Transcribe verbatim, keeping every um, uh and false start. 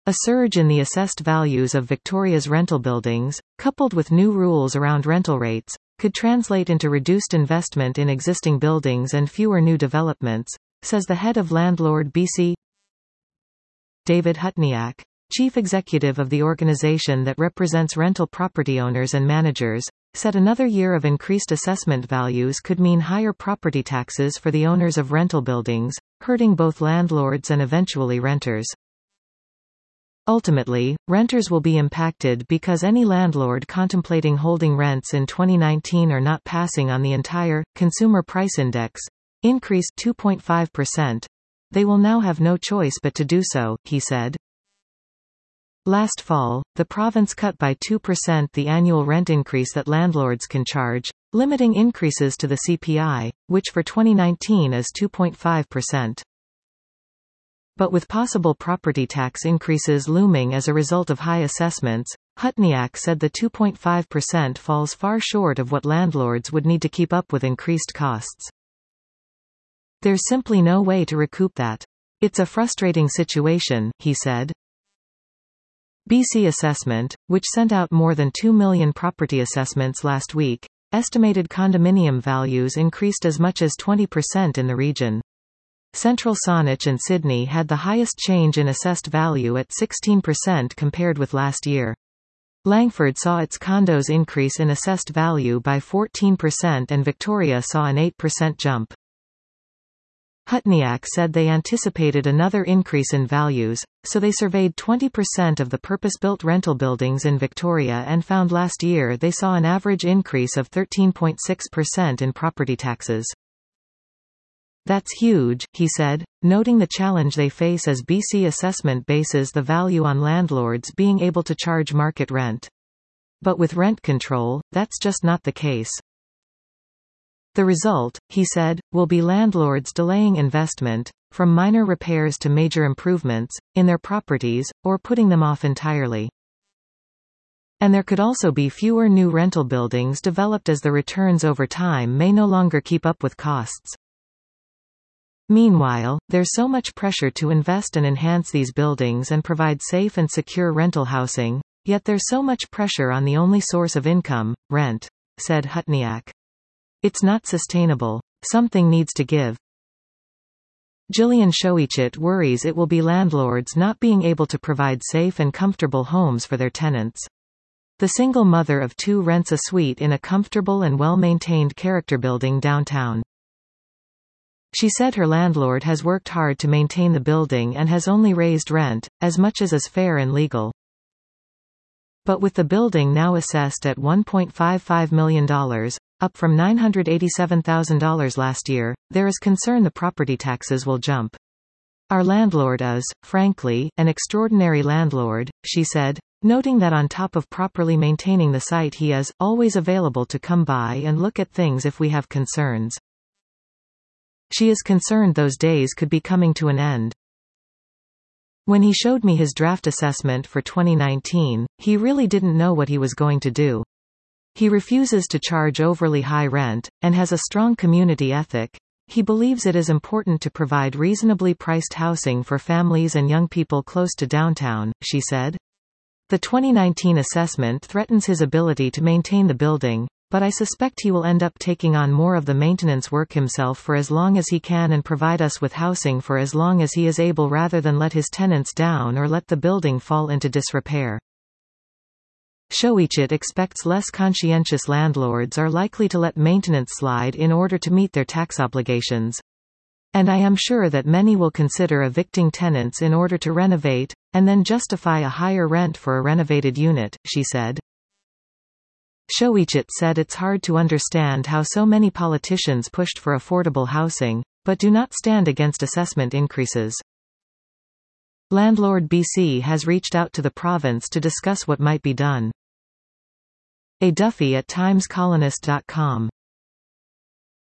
A surge in the assessed values of Victoria's rental buildings, coupled with new rules around rental rates, could translate into reduced investment in existing buildings and fewer new developments, says the head of Landlord B C. David Hutniak, chief executive of the organization that represents rental property owners and managers, said another year of increased assessment values could mean higher property taxes for the owners of rental buildings, hurting both landlords and eventually renters. Ultimately, renters will be impacted because any landlord contemplating holding rents in twenty nineteen are not passing on the entire Consumer Price Index increase two point five percent. They will now have no choice but to do so, he said. Last fall, the province cut by two percent the annual rent increase that landlords can charge, limiting increases to the C P I, which for twenty nineteen is two point five percent. But with possible property tax increases looming as a result of high assessments, Hutniak said the two point five percent falls far short of what landlords would need to keep up with increased costs. There's simply no way to recoup that. It's a frustrating situation, he said. B C Assessment, which sent out more than two million property assessments last week, estimated condominium values increased as much as twenty percent in the region. Central Saanich and Sydney had the highest change in assessed value at sixteen percent compared with last year. Langford saw its condos increase in assessed value by fourteen percent and Victoria saw an eight percent jump. Hutniak said they anticipated another increase in values, so they surveyed twenty percent of the purpose-built rental buildings in Victoria and found last year they saw an average increase of thirteen point six percent in property taxes. That's huge, he said, noting the challenge they face as B C Assessment bases the value on landlords being able to charge market rent. But with rent control, that's just not the case. The result, he said, will be landlords delaying investment, from minor repairs to major improvements, in their properties, or putting them off entirely. And there could also be fewer new rental buildings developed as the returns over time may no longer keep up with costs. Meanwhile, there's so much pressure to invest and enhance these buildings and provide safe and secure rental housing, yet there's so much pressure on the only source of income, rent, said Hutniak. It's not sustainable. Something needs to give. Gillian Shoichit worries it will be landlords not being able to provide safe and comfortable homes for their tenants. The single mother of two rents a suite in a comfortable and well-maintained character building downtown. She said her landlord has worked hard to maintain the building and has only raised rent, as much as is fair and legal. But with the building now assessed at one point five five million dollars, up from nine hundred eighty-seven thousand dollars last year, there is concern the property taxes will jump. Our landlord is, frankly, an extraordinary landlord, she said, noting that on top of properly maintaining the site he is always available to come by and look at things if we have concerns. She is concerned those days could be coming to an end. When he showed me his draft assessment for twenty nineteen, he really didn't know what he was going to do. He refuses to charge overly high rent, and has a strong community ethic. He believes it is important to provide reasonably priced housing for families and young people close to downtown, she said. The twenty nineteen assessment threatens his ability to maintain the building, but I suspect he will end up taking on more of the maintenance work himself for as long as he can and provide us with housing for as long as he is able rather than let his tenants down or let the building fall into disrepair. Shoichit expects less conscientious landlords are likely to let maintenance slide in order to meet their tax obligations. And I am sure that many will consider evicting tenants in order to renovate, and then justify a higher rent for a renovated unit, she said. Shoichit said it's hard to understand how so many politicians pushed for affordable housing, but do not stand against assessment increases. Landlord B C has reached out to the province to discuss what might be done. A Duffy at times colonist dot com